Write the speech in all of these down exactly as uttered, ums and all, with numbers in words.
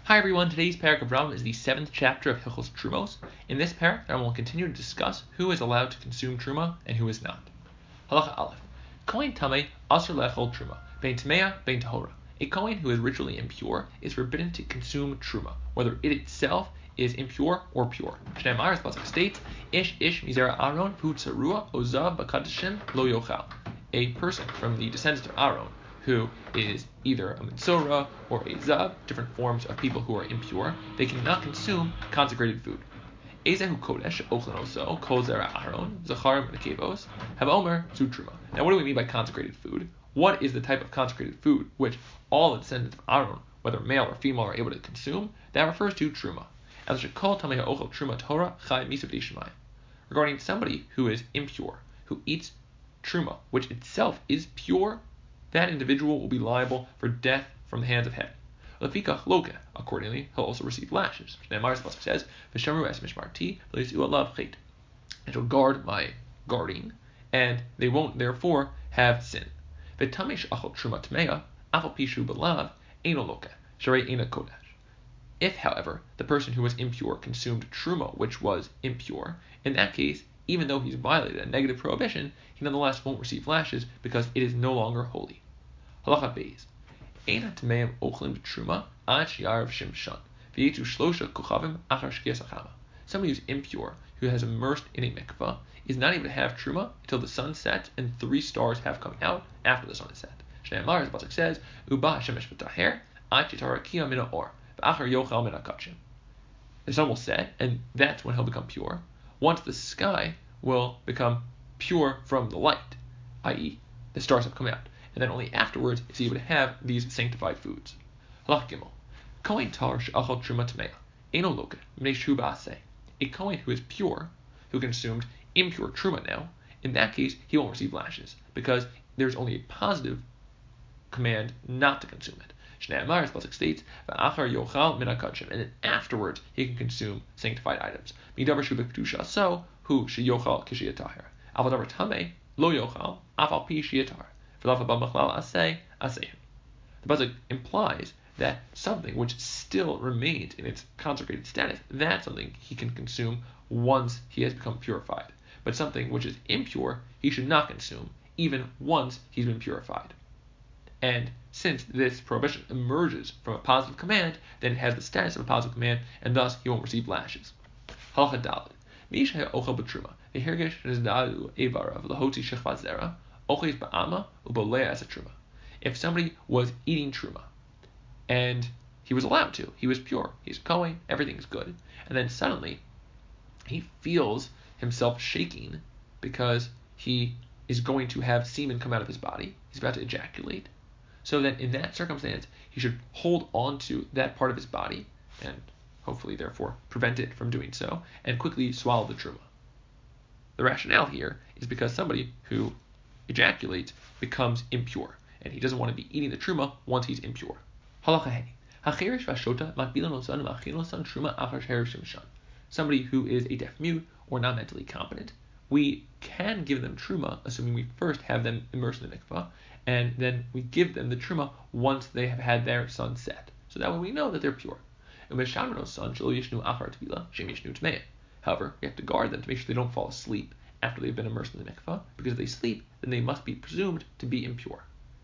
Hi everyone, today's parak of Rambam is the seventh chapter of Hilchos Trumos. In this parak, Rambam will continue to discuss who is allowed to consume Truma and who is not. Halacha Aleph. Kohen Tameh Asr Lechol Truma, Bein Tameya, Bein Tahora. A Kohen who is ritually impure is forbidden to consume Truma, whether it itself is impure or pure. Shnei Amaris Pasuk states, Ish Ish Mizera Aaron Hu Tzarua Ozav Bakadashim Lo Yochal. A person from the descendants of Aaron who is either a Metzora or a Zav, different forms of people who are impure, they cannot consume consecrated food. Ezehu Kodesh, Ochlanoso, Kol Zera Aharon, Zachar Menakevos, Have Omer, Zu Truma. Now, what do we mean by consecrated food? What is the type of consecrated food which all the descendants of Aaron, whether male or female, are able to consume? That refers to Truma. As Shekol Tamei Ha'ochel Truma Torah Chai Misub Dishmai. Regarding somebody who is impure, who eats Truma, which itself is pure, that individual will be liable for death from the hands of heaven. Lefikach loke, accordingly, he'll also receive lashes. Shneimar Pasuk says, "V'shamru es mishmarti, v'leisu alav chet." They shall guard my guarding, and they won't therefore have sin. V'tamesh achol truma tmeya, afal pishu belav, eno loke, sharei ena kodesh. If, however, the person who was impure consumed truma which was impure, in that case, even though he's violated a negative prohibition, he nonetheless won't receive lashes because it is no longer holy. Halacha Beis. Ein hatameim ochlim truma ad sheyarav shimshan v'yitu shlosha kochavim achar shkias achama. Somebody who's impure, who has immersed in a mikvah, is not able to have truma until the sun sets and three stars have come out after the sun is set. Shnei Amar, as Pasuk says, Uba shemesh v'taher ad shitarakia min ha'or v'achar yochal min ha'kachim. The sun will set, and that's when he'll become pure. Once the sky will become pure from the light, that is, the stars have come out, and then only afterwards is he able to have these sanctified foods. Halach Gimel. Kohen tar she'achal truma tmeya, eno loke, mnei shu ba'aseh. A Kohen who is pure, who consumed impure truma now, in that case he won't receive lashes, because there's only a positive command not to consume it. Shnei Amar, as Pasuk states, v'achar yochal min ha'kachim, and then afterwards he can consume sanctified items. Midavar shu b'kedusha so hu sheyochal k'sheyataher. Aval davar tameh lo yochal afal pi sheyatar. V'lav haba machlal aseh aseh. The Pasuk implies that something which still remains in its consecrated status, that's something he can consume once he has become purified. But something which is impure, he should not consume, even once he's been purified. And since this prohibition emerges from a positive command, then it has the status of a positive command, and thus he won't receive lashes. Halacha Daled. Mish ha'ochel b'truma, v'hergesh nezda'u evarav lahotzi shechvat zera, oches ba'ama u'bolea as a truma. If somebody was eating truma, and he was allowed to, he was pure, he's Kohen, everything's good, and then suddenly he feels himself shaking because he is going to have semen come out of his body, he's about to ejaculate, so that in that circumstance, he should hold on to that part of his body, and hopefully therefore prevent it from doing so, and quickly swallow the truma. The rationale here is because somebody who ejaculates becomes impure, and he doesn't want to be eating the truma once he's impure. Halacha Hey. Hacherish v'ashota makbilan osan v'achin osan truma achar sherish shimshan. Somebody who is a deaf mute or not mentally competent, we can give them truma, assuming we first have them immersed in the mikvah, and then we give them the truma once they have had their sun set. So that way we know that they're pure. However, we have to guard them to make sure they don't fall asleep after they've been immersed in the mikvah, because if they sleep, then they must be presumed to be impure.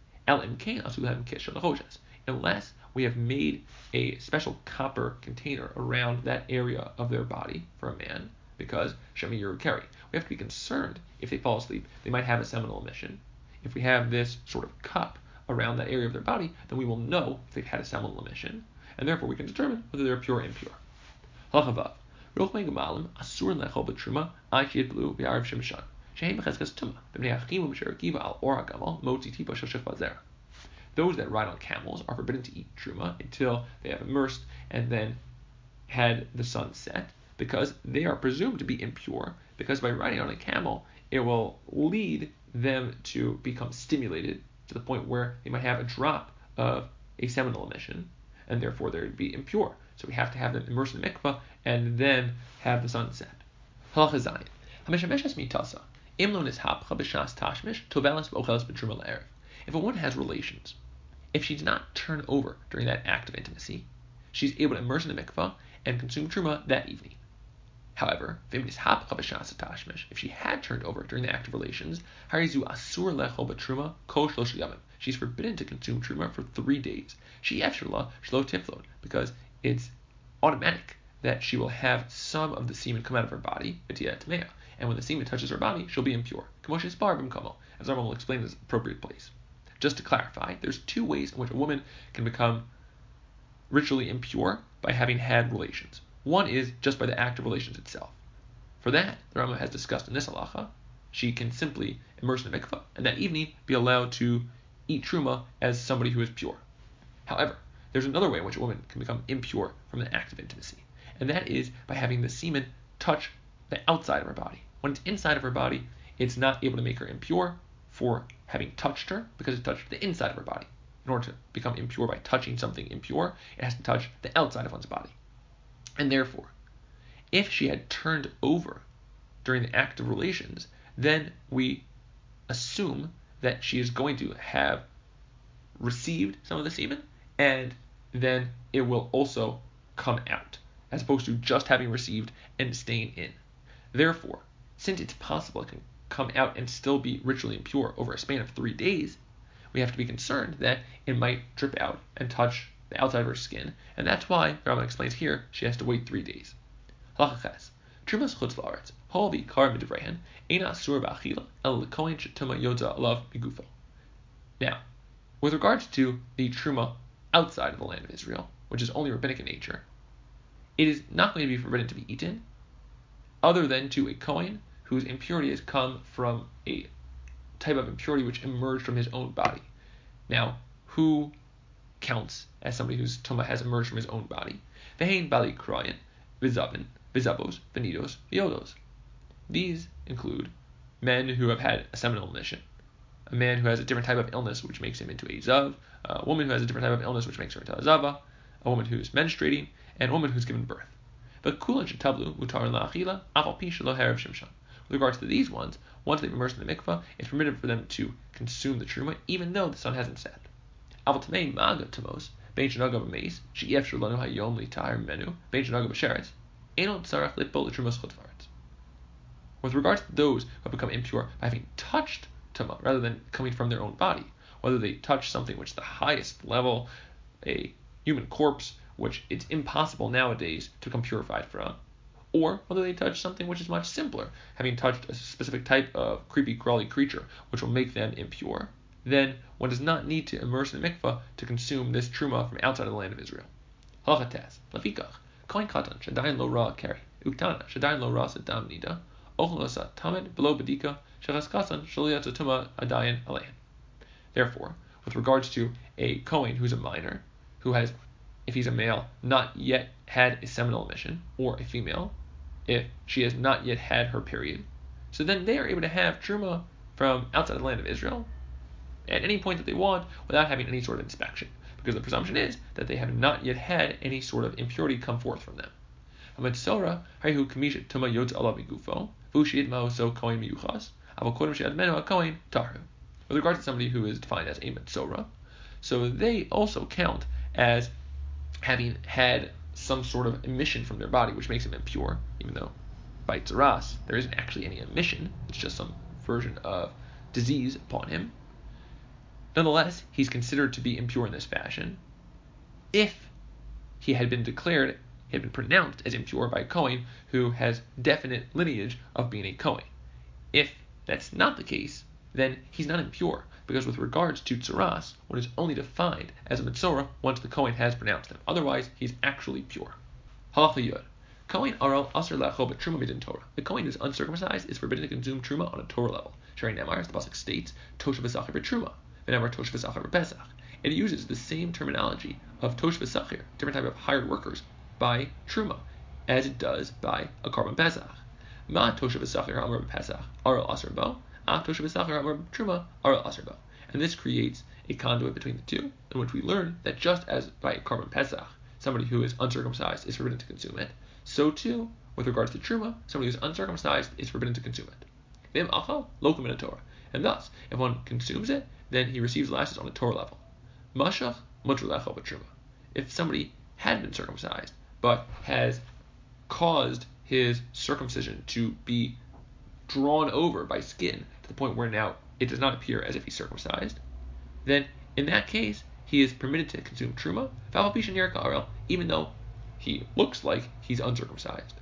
Unless we have made a special copper container around that area of their body for a man, because Shemi Yerukeri, we have to be concerned if they fall asleep, they might have a seminal emission. If we have this sort of cup around that area of their body, then we will know if they've had a seminal emission, and therefore we can determine whether they're pure or impure. Halachavav. Rochmei Gemalim Asur Lechol B'Truma Aychid Blue V'Arav Shimshan Shehem B'Cheskas Tuma B'Bnei Achim U'M'Sher Kiva Al Ora Gamal Motzi Tipa Shel Shech Vazera. Those that ride on camels are forbidden to eat truma until they have immersed and then had the sun set, because they are presumed to be impure, because by riding on a camel, it will lead them to become stimulated to the point where they might have a drop of a seminal emission, and therefore they would be impure. So we have to have them immersed in the mikvah and then have the sun set. Halacha Zayin. Hameshameshes mitasa. Imlo nishapcha b'shas tashmish tovelas b'ochelas b'truma la'erev. If a woman has relations, if she does not turn over during that act of intimacy, she's able to immerse in the mikvah and consume truma that evening. However, if she had turned over during the act of relations, she's forbidden to consume truma for three days. Because it's automatic that she will have some of the semen come out of her body, and when the semen touches her body, she'll be impure. As Rambam will explain in this appropriate place. Just to clarify, there's two ways in which a woman can become ritually impure by having had relations. One is just by the act of relations itself. For that, the Rambam has discussed in this halacha, she can simply immerse in the mikvah, and that evening be allowed to eat truma as somebody who is pure. However, there's another way in which a woman can become impure from the act of intimacy, and that is by having the semen touch the outside of her body. When it's inside of her body, it's not able to make her impure for having touched her, because it touched the inside of her body. In order to become impure by touching something impure, it has to touch the outside of one's body. And therefore, if she had turned over during the act of relations, then we assume that she is going to have received some of the semen, and then it will also come out, as opposed to just having received and staying in. Therefore, since it's possible it can come out and still be ritually impure over a span of three days, we have to be concerned that it might drip out and touch the outside of her skin, and that's why the Rambam explains here she has to wait three days. Halacha Trumas chutz la'aretz, ha'ovi kar midivrehen, eina asur ba'achila, el l'kohen shetuma yodza alav migufo. Now, with regards to the truma outside of the land of Israel, which is only rabbinic in nature, it is not going to be forbidden to be eaten, other than to a kohen whose impurity has come from a type of impurity which emerged from his own body. Now, who counts as somebody whose tuma has emerged from his own body? Vehein bali krayin, vizabin, vizabos, venidos, viodos. These include men who have had a seminal mission, a man who has a different type of illness which makes him into a zav, a woman who has a different type of illness which makes her into a zava, a woman who's menstruating, and a woman who's given birth. But kulan shetablu mutar la'achila afal pi shelo harav shimshon. With regards to these ones, once they've immersed in the mikvah, it's permitted for them to consume the truma, even though the sun hasn't set. Aval tamei maga tamos, bein shenaga b'meis, she'efshur lanu hayom li'tar menu, bein shenaga b'sheretz, eno tzarach litbol l'trumas chutvaretz. With regards to those who have become impure by having touched tuma, rather than coming from their own body, whether they touch something which is the highest level, a human corpse, which it's impossible nowadays to become purified from, or whether they touch something which is much simpler, having touched a specific type of creepy crawly creature which will make them impure, then one does not need to immerse in the mikvah to consume this truma from outside of the land of Israel. Halachatas, lafikach, kohen katan shadayin lo ra keri, uktana shadayin lo ra sadam nida, ochlasa tamed below bedika shechaskasan shaliyat tuma adayin alehin. Therefore, with regards to a kohen who's a minor, who has, if he's a male, not yet had a seminal emission, or a female, if she has not yet had her period, so then they are able to have truma from outside the land of Israel at any point that they want without having any sort of inspection, because the presumption is that they have not yet had any sort of impurity come forth from them. With regard to somebody who is defined as a metzora, so they also count as having had some sort of emission from their body, which makes them impure, even though by tzaras there isn't actually any emission, it's just some version of disease upon him. Nonetheless, he's considered to be impure in this fashion if he had been declared, he had been pronounced as impure by a kohen who has definite lineage of being a kohen. If that's not the case, then he's not impure, because with regards to tzaras, one is only defined as a metzora once the kohen has pronounced them. Otherwise, he's actually pure. Halacha yod. Kohen aral aser la'achol b'truma midin Torah. The kohen who is uncircumcised is forbidden to consume truma on a Torah level. Shari Nemar, as the pasuk states, toshav v'sachir b'truma, v'nemar toshav v'sachir b'pesach. It uses the same terminology of toshav v'sachir, different type of hired workers, by truma, as it does by a korban pesach. Ma toshav v'sachir amar b'pesach aral aser bo. And this creates a conduit between the two, in which we learn that just as by korban pesach, somebody who is uncircumcised is forbidden to consume it, so too, with regards to truma, somebody who is uncircumcised is forbidden to consume it. And thus, if one consumes it, then he receives lashes on a Torah level. If somebody had been circumcised, but has caused his circumcision to be drawn over by skin to the point where now it does not appear as if he's circumcised, then in that case he is permitted to consume truma, even though he looks like he's uncircumcised.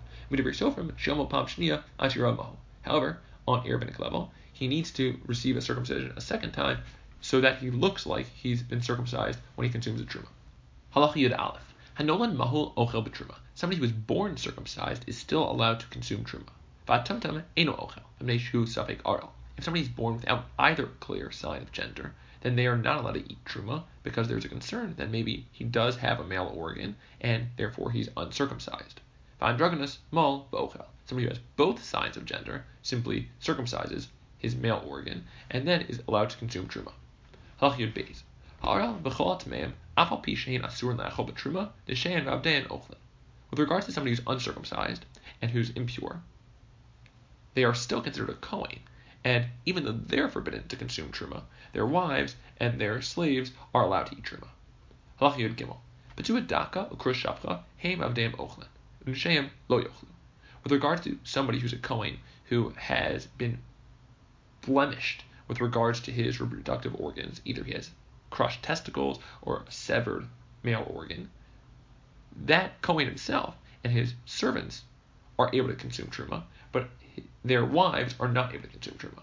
However, on a rabbinic level, he needs to receive a circumcision a second time so that he looks like he's been circumcised when he consumes a truma. Halacha Yud Aleph. Hanolan mahul ochel b'truma. Somebody who was born circumcised is still allowed to consume truma. V'atamtam eno ochel. V'mneishu safek arel. If somebody is born without either clear sign of gender, then they are not allowed to eat truma because there's a concern that maybe he does have a male organ and therefore he's uncircumcised. V'androgonus mal b'ochel. Somebody who has both signs of gender simply circumcises his male organ and then is allowed to consume truma. Halach Yud Beis. Ha'arel b'chol atmeim afal pi shein asur la'achol b'truma d'shein v'abdein ochlin. With regards to somebody who's uncircumcised and who's impure, they are still considered a kohen, and even though they're forbidden to consume truma, their wives and their slaves are allowed to eat truma. Halach Yud Gimel. B'tu daka u'krush shapcha heim avdeim ochlin d'shein lo yochlu. With regards to somebody who's a kohen who has been blemished with regards to his reproductive organs, either he has crushed testicles or a severed male organ, that kohen himself and his servants are able to consume truma, but their wives are not able to consume truma.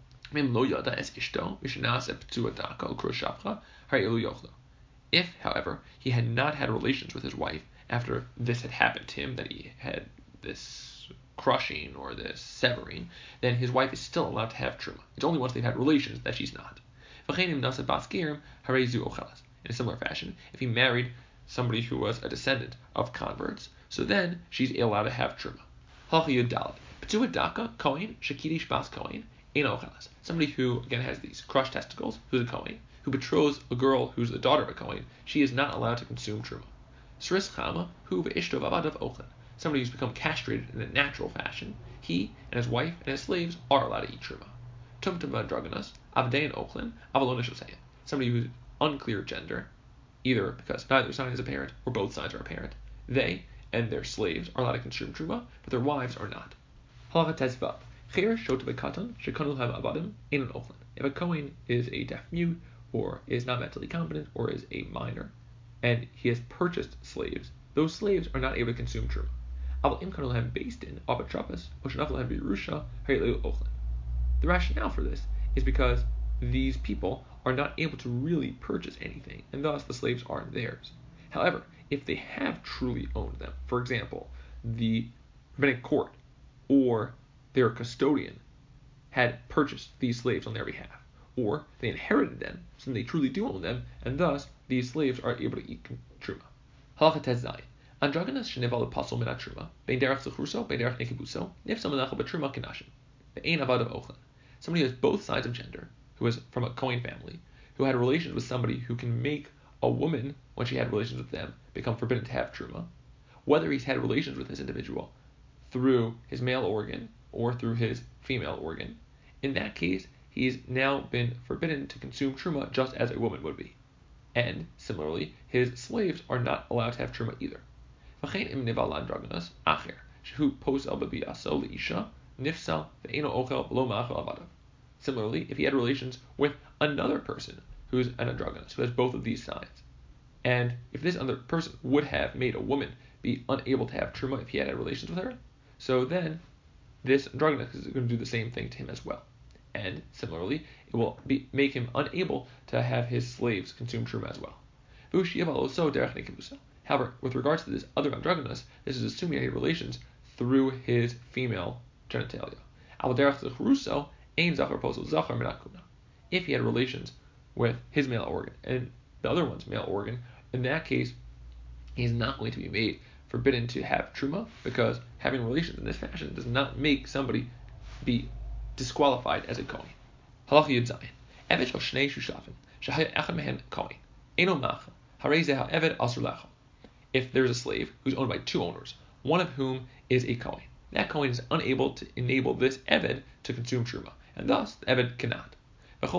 If, however, he had not had relations with his wife after this had happened to him, that he had this crushing or this severing, then his wife is still allowed to have truma. It's only once they've had relations that she's not. In a similar fashion, if he married somebody who was a descendant of converts, so then she's allowed to have truma. Somebody who, again, has these crushed testicles, who's a kohen, who betroths a girl who's the daughter of a kohen, she is not allowed to consume truma. Somebody who's become castrated in a natural fashion, he and his wife and his slaves are allowed to eat truma. Somebody who's unclear gender, either because neither sign is apparent or both sides are apparent, they and their slaves are allowed to consume truma, but their wives are not. If a kohen is a deaf mute, or is not mentally competent, or is a minor, and he has purchased slaves, those slaves are not able to consume truma. The rationale for this is because these people are not able to really purchase anything, and thus the slaves aren't theirs. However, if they have truly owned them, for example, the rabbinic court or their custodian had purchased these slaves on their behalf, or they inherited them, so they truly do own them, and thus these slaves are able to eat truma. Halacha Tes Zayin. Androgonus sheneval pasol min truma, bein derech zechruso, bein derech nekibuso, nifsa melachal b'truma kinashim, be'ein avadav ochlin. Somebody who has both sides of gender, who is from a kohen family, who had relations with somebody who can make a woman, when she had relations with them, become forbidden to have truma, whether he's had relations with this individual through his male organ or through his female organ, in that case, he's now been forbidden to consume truma just as a woman would be. And, similarly, his slaves are not allowed to have truma either. Similarly, if he had relations with another person who's an androgynous, who has both of these signs, and if this other person would have made a woman be unable to have truma if he had had relations with her, so then this androgynous is going to do the same thing to him as well. And similarly, it will be, make him unable to have his slaves consume truma as well. However, with regards to this other androgynous, this is assuming he had relations through his female genitalia. If he had relations with his male organ and the other one's male organ, in that case, he's not going to be made forbidden to have truma, because having relations in this fashion does not make somebody be disqualified as a kohen. Halacha Yud Zayin. Eved shel shnei shushafim shehaya echad mehen kohen eno machal harei zeh ha'eved asur la'achal. If there's a slave who's owned by two owners, one of whom is a kohen, that kohen is unable to enable this eved to consume truma, and thus the eved cannot.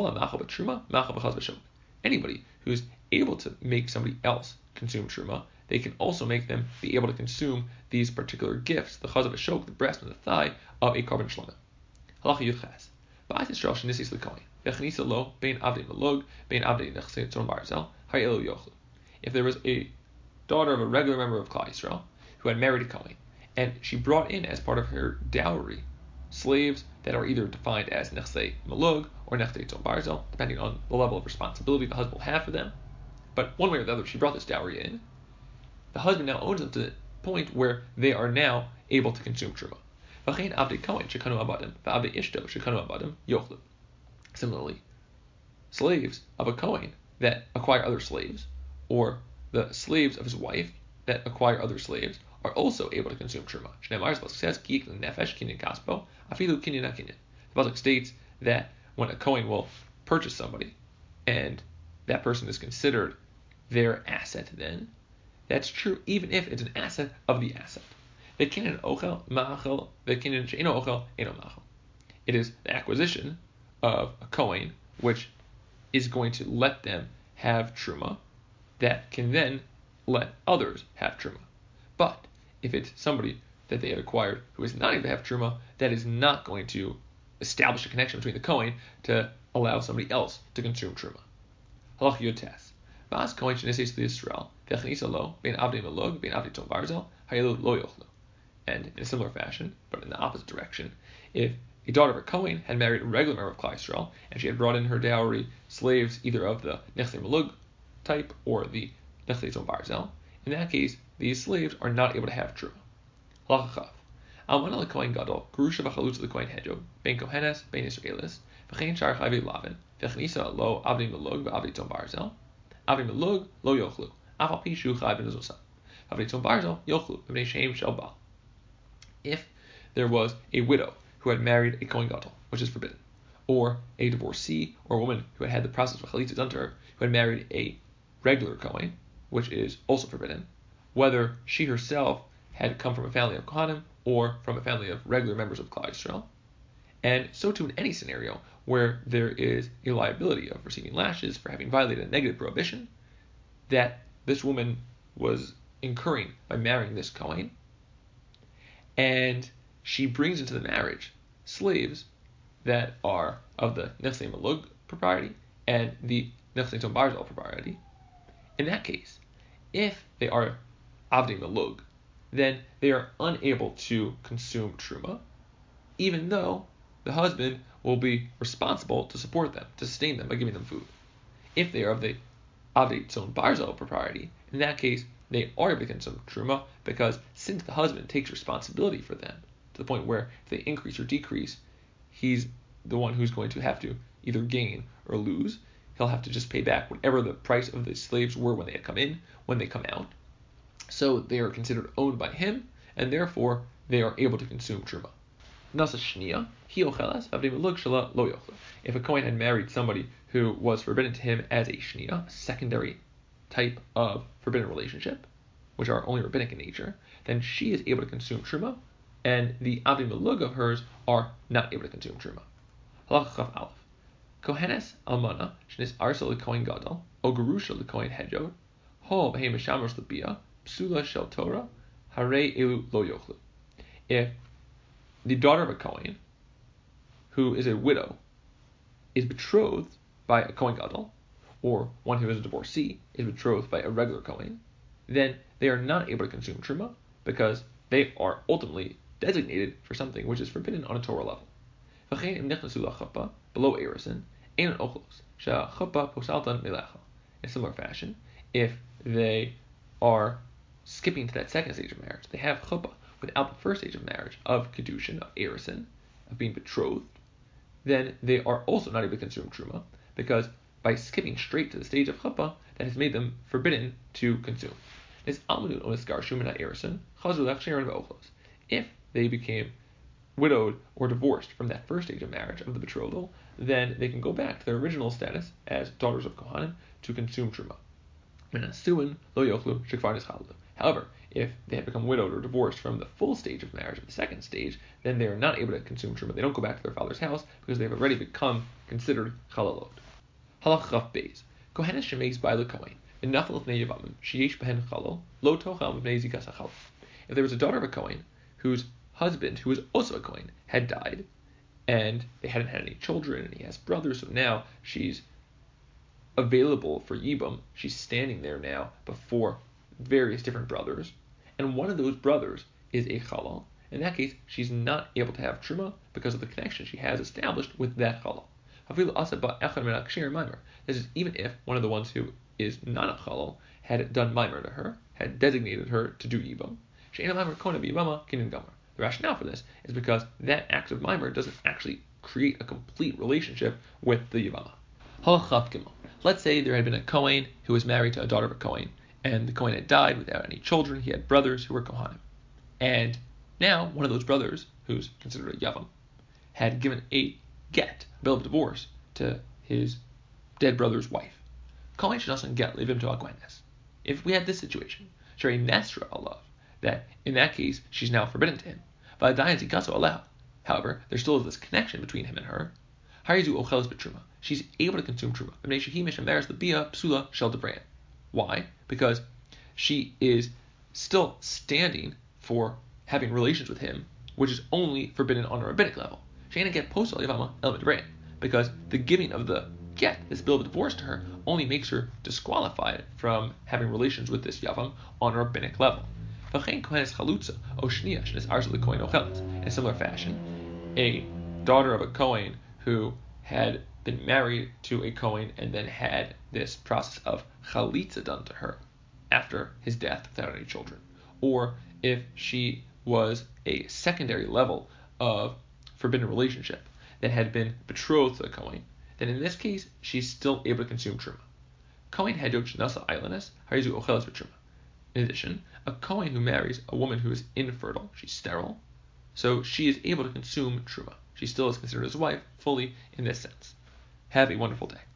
Anybody who's able to make somebody else consume truma, they can also make them be able to consume these particular gifts, the chaz of a shok, the breast and the thigh of a korban shlomim. Halacha Yudches. Ba'at Yisrael shenisis l'kohen v'chnisa lo bein avdei melug bein avdei nechsei tzon barzel ha'elu yochlu. If there was a daughter of a regular member of Klal Yisrael who had married a kohen, and she brought in as part of her dowry slaves that are either defined as nechsei melug or nechsei tzon barzel, depending on the level of responsibility the husband will have for them. But one way or the other, she brought this dowry in. The husband now owns them to the point where they are now able to consume truma. Similarly, slaves of a kohen that acquire other slaves, or the slaves of his wife that acquire other slaves, are also able to consume truma. The pasuk states that when a kohen will purchase somebody, and that person is considered their asset, then that's true even if it's an asset of the asset. It is the acquisition of a kohen which is going to let them have truma that can then let others have truma. But if it's somebody that they have acquired who is not able to have truma, that is not going to establish a connection between the kohen to allow somebody else to consume truma. Halach Yotes. V'as kohen shenesis l'Yisrael v'chnisa lo bein avdei melug bein avdei tzon barzel hayelu lo yochlu. And in a similar fashion, but in the opposite direction, if a daughter of a kohen had married a regular member of Klal Yisrael, and she had brought in her dowry slaves either of the nechsei melug type or the nechsei tzon barzel, in that case, these slaves are not able to have truma. Halacha Chav. Almana l'kohen gadol grusha v'chalutza l'kohen hedjog ben kohenes ben Yisraelis v'chein shar chayvei lavin v'chnisa lo avdei melug v'avdei tzon barzel avdei melug lo yochlu af al pi shu chayv ben azosam avdei tzon barzel yochlu b'nei shem shel bal. If there was a widow who had married a kohen gadol, which is forbidden, or a divorcee or a woman who had had the process of chalitza done to her, who had married a regular kohen, which is also forbidden, whether she herself had come from a family of kohanim or from a family of regular members of Klal Yisrael, and so too in any scenario where there is a liability of receiving lashes for having violated a negative prohibition that this woman was incurring by marrying this kohen, and she brings into the marriage slaves that are of the nechsei melug propriety and the nechsei tzon barzel propriety. In that case, if they are avdei melug, then they are unable to consume truma, even though the husband will be responsible to support them, to sustain them by giving them food. If they are of the avdei tzon barzel propriety, in that case, they are able to consume truma, because since the husband takes responsibility for them to the point where if they increase or decrease, he's the one who's going to have to either gain or lose. He'll have to just pay back whatever the price of the slaves were when they had come in, when they come out. So they are considered owned by him, and therefore they are able to consume truma. Nasa shnia, hi ochelas avdei melug shela lo yochlu. If a kohen had married somebody who was forbidden to him as a shnia, a secondary type of forbidden relationship, which are only rabbinic in nature, then she is able to consume truma, and the avdei melug of hers are not able to consume truma. Halacha Chav Aleph. Kohenes almana shenis arsa l'kohen gadol o gerusha l'kohen hedjod ho v'hei mishamros l'bia psula shel Torah harei elu lo yochlu. If the daughter of a kohen, who is a widow, is betrothed by a kohen gadol, or one who is a divorcee is betrothed by a regular kohen, then they are not able to consume truma because they are ultimately designated for something which is forbidden on a Torah level. Below erison, in a similar fashion, if they are skipping to that second stage of marriage, they have chuppah without the first stage of marriage, of kedushin, of erison, of being betrothed, then they are also not able to consume truma, because by skipping straight to the stage of chuppah, that has made them forbidden to consume. If they became widowed or divorced from that first stage of marriage, of the betrothal, then they can go back to their original status as daughters of Kohanim to consume truma. However, if they have become widowed or divorced from the full stage of marriage, of the second stage, then they are not able to consume truma. They don't go back to their father's house because they have already become considered chalalot. Halach Chaf Beis. Kohenes shemeis by the Kohen. If there was a daughter of a Kohen whose husband, who was also a Kohen, had died, and they hadn't had any children, and he has brothers, so now she's available for Yibum. She's standing there now before various different brothers, and one of those brothers is a Chalal. In that case, she's not able to have Truma because of the connection she has established with that Chalal. This is even if one of the ones who is not a Chalal had done Maimer to her, had designated her to do Yibum. The rationale for this is because that act of Maimer doesn't actually create a complete relationship with the Yibama. Let's say there had been a Kohen who was married to a daughter of a Kohen, and the Kohen had died without any children. He had brothers who were Kohanim. And now one of those brothers, who's considered a Yavam, had given a get, a bill of divorce, to his dead brother's wife. Kohen should also get levim to Agwenes. If we had this situation, Shari Nesra Allah, that in that case she's now forbidden to him. However, there still is this connection between him and her. She's able to consume truma. Why? Because she is still standing for having relations with him, which is only forbidden on a rabbinic level. Because the giving of the get, this bill of divorce to her, only makes her disqualified from having relations with this yavam on a rabbinic level. In a similar fashion, a daughter of a Kohen who had been married to a Kohen and then had this process of chalitza done to her after his death without any children, or if she was a secondary level of forbidden relationship that had been betrothed to a Kohen, then in this case she's still able to consume truma. Kohen hedok shenasa ailanis harizu ochelas b'truma. In addition, a Kohen who marries a woman who is infertile, she's sterile, so she is able to consume truma. She still is considered his wife fully in this sense. Have a wonderful day.